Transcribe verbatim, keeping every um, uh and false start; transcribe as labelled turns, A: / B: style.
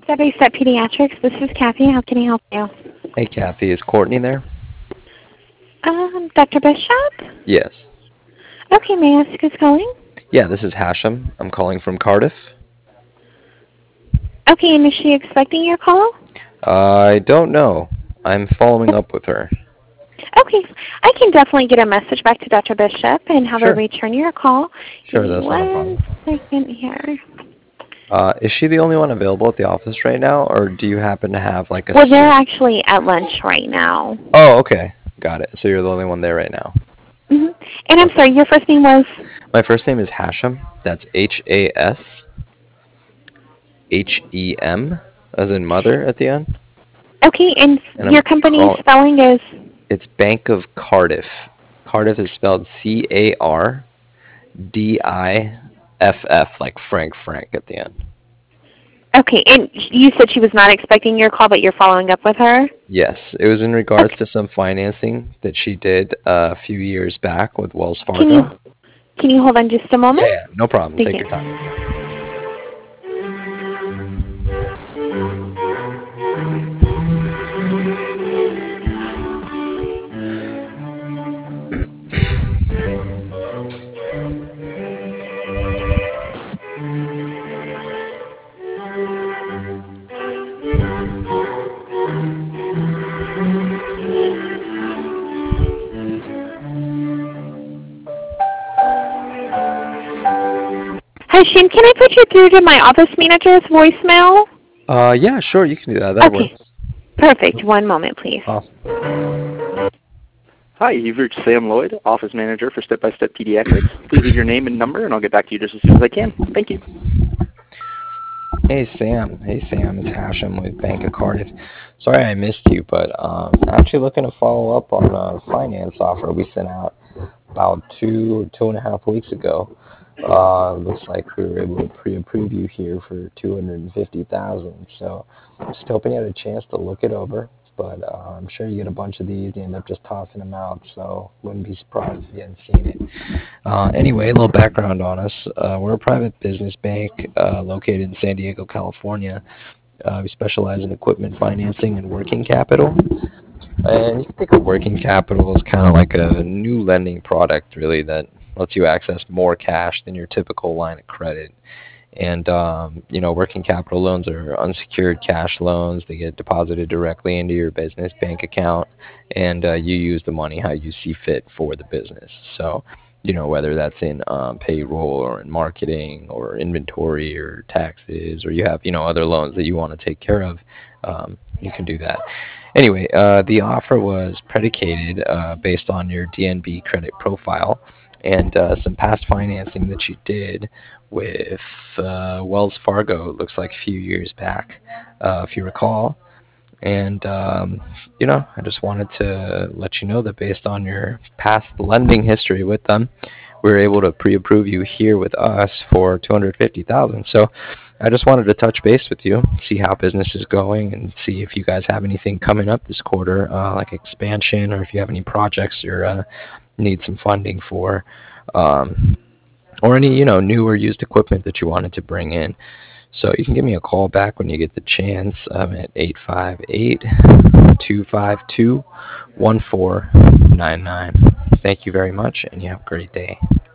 A: Step-by-Step Pediatrics. This is Kathy. How can I help you?
B: Hey, Kathy, is Courtney there?
A: Um, Doctor Bishop?
B: Yes.
A: Okay, may I ask who's calling?
B: Yeah, this is Hashem. I'm calling from Cardiff.
A: Okay, and is she expecting your call?
B: I don't know. I'm following up with her.
A: Okay, I can definitely get a message back to Doctor Bishop and have her
B: Sure.
A: return your call. Give
B: Sure,
A: me
B: that's not a
A: one
B: problem.
A: second here.
B: Uh, is she the only one available at the office right now, or do you happen to have like a...
A: Well, they're
B: s-
A: actually at lunch right now.
B: Oh, okay. Got it. So you're the only one there right now.
A: hmm And I'm
B: Okay.
A: sorry, your first name was?
B: My first name is Hashem. That's H A S H E M, as in mother at the end.
A: Okay, and
B: And I'm
A: your company's
B: call.
A: spelling is?
B: It's Bank of Cardiff. Cardiff is spelled C A R D I F F, like Frank Frank at the end.
A: Okay, and you said she was not expecting your call, but you're following up with her?
B: Yes, it was in regards
A: Okay.
B: to some financing that she did uh, a few years back with Wells
A: Can you
B: Fargo.
A: can you hold on just a
B: Yeah,
A: moment?
B: yeah, no problem.
A: Thank
B: Take
A: you.
B: your time.
A: Hi, Shane. Can I put you through to my office manager's voicemail?
B: Uh, yeah, sure, you can do that. That
A: Okay,
B: works.
A: perfect. One moment, please.
B: Awesome.
C: Hi, you've reached Sam Lloyd, Office Manager for Step by Step Pediatrics. Please leave your name and number, and I'll get back to you just as soon as I can. Thank you.
B: Hey, Sam. Hey, Sam. It's Hashem with Bank of Cardiff. Sorry I missed you, but um, actually looking to follow up on a finance offer we sent out about two, two and a half weeks ago. Uh, looks like we were able to pre-approve you here for two hundred fifty thousand dollars. So just hoping you had a chance to look it over. But uh, I'm sure you get a bunch of these. You end up just tossing them out. So wouldn't be surprised if you hadn't seen it. Uh, anyway, a little background on us. Uh, we're a private business bank uh, located in San Diego, California. Uh, we specialize in equipment financing and working capital. And you can think of working capital as kind of like a new lending product, really, that lets you access more cash than your typical line of credit. And, um, you know, working capital loans are unsecured cash loans. They get deposited directly into your business bank account, and uh, you use the money how you see fit for the business. So, you know, whether that's in um, payroll or in marketing or inventory or taxes, or you have, you know, other loans that you want to take care of, um, you can do that. Anyway, uh, the offer was predicated uh, based on your D N B credit profile and uh, some past financing that you did with uh, Wells Fargo, it looks like a few years back, uh, if you recall. And, um, you know, I just wanted to let you know that based on your past lending history with them, we were able to pre-approve you here with us for two hundred fifty thousand dollars. So I just wanted to touch base with you, see how business is going, and see if you guys have anything coming up this quarter, uh, like expansion, or if you have any projects you uh, need some funding for. Um, or any, you know, new or used equipment that you wanted to bring in. So you can give me a call back when you get the chance. I'm at eight five eight, two five two, one four nine nine. Thank you very much, and you have a great day.